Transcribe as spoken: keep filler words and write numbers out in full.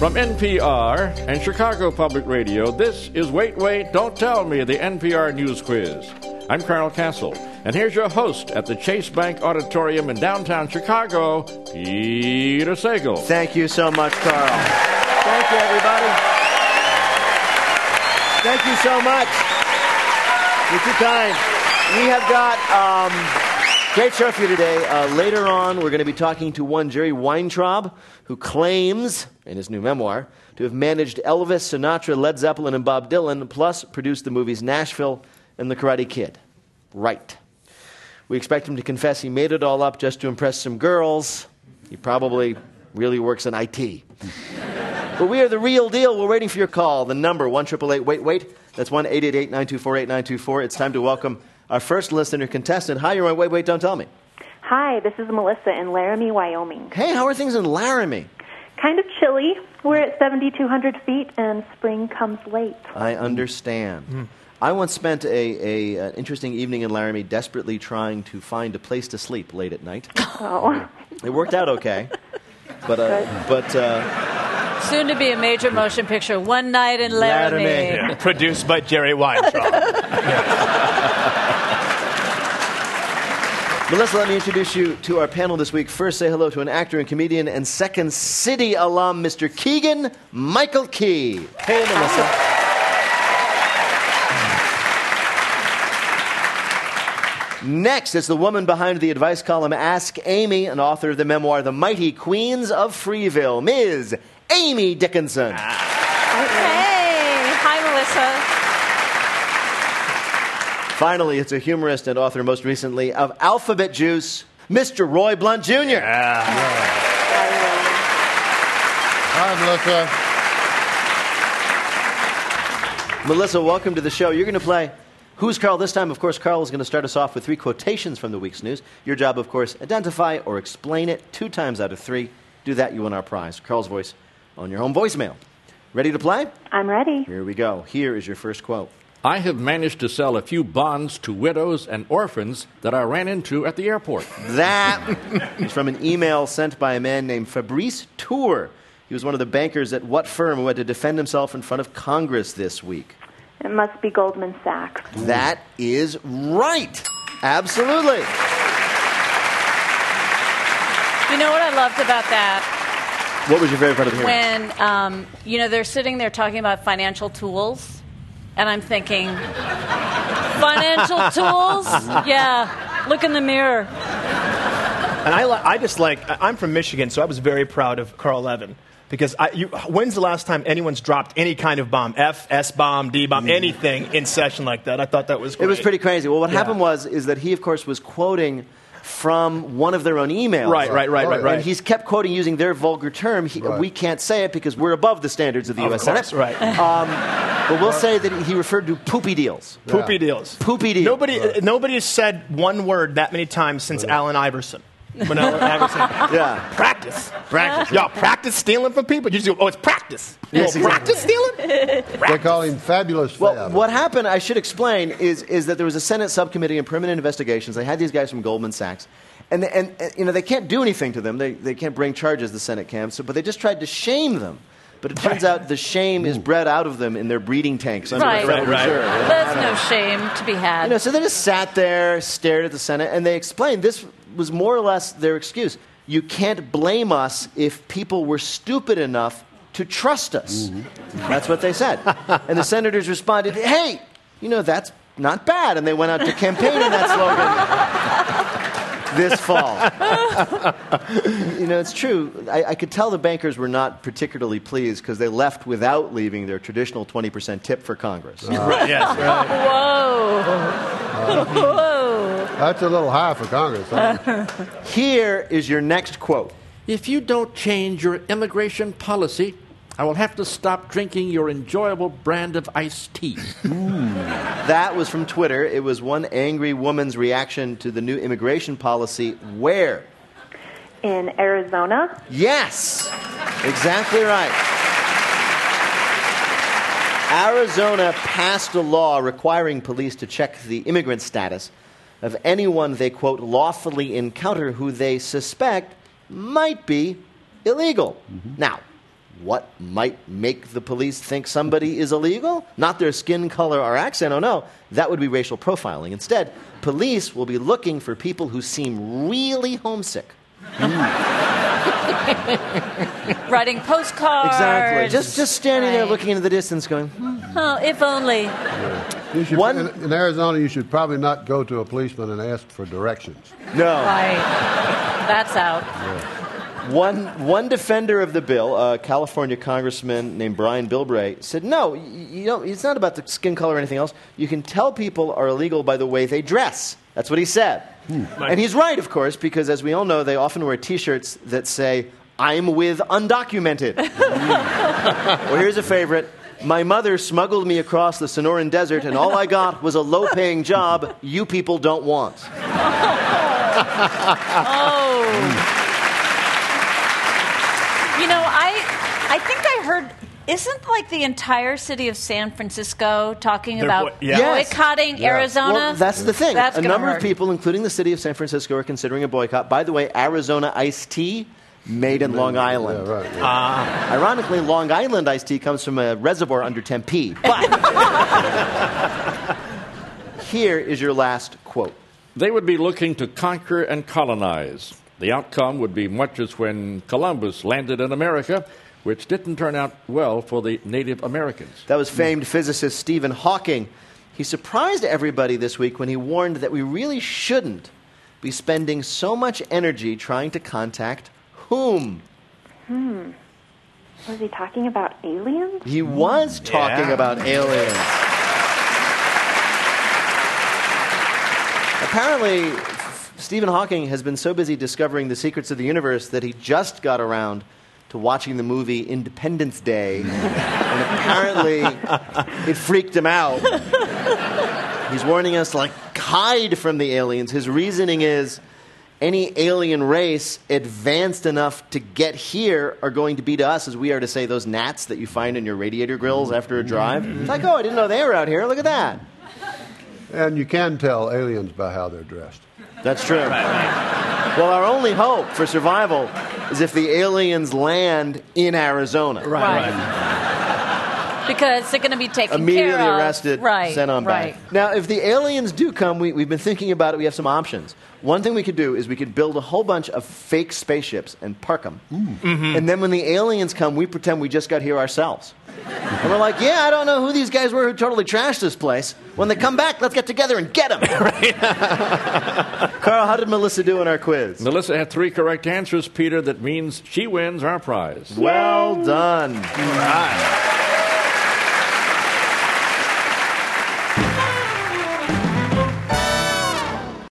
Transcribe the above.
From N P R and Chicago Public Radio, this is Wait, Wait, Don't Tell Me, the N P R News Quiz. I'm Carl Castle, and here's your host at the Chase Bank Auditorium in downtown Chicago, Peter Sagal. Thank you so much, Carl. Thank you, everybody. Thank you so much. You're too kind. We have got um, great show for you today. Uh, later on, we're going to be talking to one Jerry Weintraub, who claims, in his new memoir, to have managed Elvis, Sinatra, Led Zeppelin, and Bob Dylan, plus produced the movies Nashville and The Karate Kid. Right. We expect him to confess he made it all up just to impress some girls. He probably really works in I T. But we are the real deal. We're waiting for your call. The number, one eight eight eight, wait, wait. That's one eight eight eight, nine two four, eight nine two four. It's time to welcome our first listener contestant. Hi, you're on Wait, Wait, Don't Tell Me. Hi, this is Melissa in Laramie, Wyoming. Hey, how are things in Laramie? Kind of chilly. We're at seventy-two hundred feet, and spring comes late. I understand. Mm. I once spent a, a an interesting evening in Laramie desperately trying to find a place to sleep late at night. Oh. It worked out okay. But, uh, but uh, soon to be a major motion picture, One Night in Laramie. Laramie. Yeah. Produced by Jerry Weintraub. Melissa, let me introduce you to our panel this week. First, say hello to an actor and comedian and Second City alum, Mister Keegan Michael Key. Hey, Melissa. Next, it's the woman behind the advice column Ask Amy, and author of the memoir The Mighty Queens of Freeville, Miz Amy Dickinson. Hey, hi, Melissa. Finally, it's a humorist and author, most recently, of Alphabet Juice, Mister Roy Blunt Junior Yeah. Hi, Melissa. Melissa, welcome to the show. You're going to play Who's Carl this time? Of course, Carl is going to start us off with three quotations from the week's news. Your job, of course, identify or explain it two times out of three. Do that, you win our prize. Carl's voice on your home voicemail. Ready to play? I'm ready. Here we go. Here is your first quote. I have managed to sell a few bonds to widows and orphans that I ran into at the airport. That is from an email sent by a man named Fabrice Tour. He was one of the bankers at what firm who had to defend himself in front of Congress this week? It must be Goldman Sachs. That is right. Absolutely. You know what I loved about that? What was your favorite part of the hearing? When, um, you know, they're sitting there talking about financial tools, and I'm thinking, financial tools? Yeah, look in the mirror. And I, li- I just like, I'm from Michigan, so I was very proud of Carl Levin. Because I, you, when's the last time anyone's dropped any kind of bomb, F, S-bomb, D-bomb, anything in session like that? I thought that was great. It was pretty crazy. Well, what yeah. happened was is that he, of course, was quoting from one of their own emails. Right, right, right, right, right. And he's kept quoting using their vulgar term. He, Right. We can't say it because we're above the standards of the Of U S course, Senate. right. Um, but we'll say that he referred to poopy deals. Poopy Yeah. deals. Poopy deals. Nobody, uh, nobody has said one word that many times since Allen Iverson. When Allen Iverson. Yeah. Practice. Practice. Y'all practice stealing from people? You just go, oh, it's practice. You Yes, go, exactly. practice stealing? They call him Fabulous Well, Fab. what happened, I should explain, is, is that there was a Senate subcommittee on permanent investigations. They had these guys from Goldman Sachs. And, and, and you know, they can't do anything to them. They, they can't bring charges, the Senate can. So, but they just tried to shame them. But it turns out the shame is bred out of them in their breeding tanks under Right. the Federal Right, right. Reserve. There's no shame to be had. You know, so they just sat there, stared at the Senate, and they explained this was more or less their excuse. You can't blame us if people were stupid enough to trust us. Mm-hmm. That's what they said. And the senators responded, hey, you know, that's not bad. And they went out to campaign on that slogan this fall. You know, it's true. I, I could tell the bankers were not particularly pleased because they left without leaving their traditional twenty percent tip for Congress. Uh, Right, yes, right. Whoa. Whoa. That's a little high for Congress. Huh? Here is your next quote. If you don't change your immigration policy, I will have to stop drinking your enjoyable brand of iced tea. That was from Twitter. It was one angry woman's reaction to the new immigration policy. Where? In Arizona. Yes, exactly right. Arizona passed a law requiring police to check the immigrant status of anyone they, quote, lawfully encounter who they suspect might be illegal. Mm-hmm. Now, What might make the police think somebody is illegal? Not their skin color or accent, oh no. That would be racial profiling. Instead, police will be looking for people who seem really homesick. Writing postcards. Exactly. Just just standing there Right. looking into the distance going, hmm. Oh, if only. You should, One- in, in Arizona, you should probably not go to a policeman and ask for directions. No. Right. That's out. One, one defender of the bill, a California congressman named Brian Bilbray, said, no, you, you don't, it's not about the skin color or anything else. You can tell people are illegal by the way they dress. That's what he said. Hmm. And he's right, of course, because as we all know, they often wear T-shirts that say, I'm with undocumented. Well, here's a favorite. My mother smuggled me across the Sonoran Desert, and all I got was a low-paying job you people don't want. Oh. You know, I I think I heard, isn't like the entire city of San Francisco talking They're about boi- yeah. Yes. boycotting Yeah. Arizona? Well, that's the thing. That's a gonna number hurt. of people, including the city of San Francisco, are considering a boycott. By the way, Arizona iced tea made in Long Island. Yeah, right. yeah. Ironically, Long Island iced tea comes from a reservoir under Tempe. But here is your last quote. They would be looking to conquer and colonize. The outcome would be much as when Columbus landed in America, which didn't turn out well for the Native Americans. That was famed physicist Stephen Hawking. He surprised everybody this week when he warned that we really shouldn't be spending so much energy trying to contact whom? Hmm. Was he talking about aliens? He was talking Yeah. about aliens. Apparently, Stephen Hawking has been so busy discovering the secrets of the universe that he just got around to watching the movie Independence Day, and apparently it freaked him out. He's warning us, like, hide from the aliens. His reasoning is any alien race advanced enough to get here are going to be to us as we are to, say, those gnats that you find in your radiator grills after a drive. It's like, oh, I didn't know they were out here. Look at that. And you can tell aliens by how they're dressed. That's true. Well, our only hope for survival is if the aliens land in Arizona. Right. Because they're going to be taken Immediately care of. arrested, right, sent on right. back. Now, if the aliens do come, we, we've been thinking about it. We have some options. One thing we could do is we could build a whole bunch of fake spaceships and park them. Mm-hmm. And then when the aliens come, we pretend we just got here ourselves. And we're like, yeah, I don't know who these guys were who totally trashed this place. When they come back, let's get together and get them. Carl, how did Melissa do in our quiz? Melissa had three correct answers, Peter. That means she wins our prize. Well done. All right.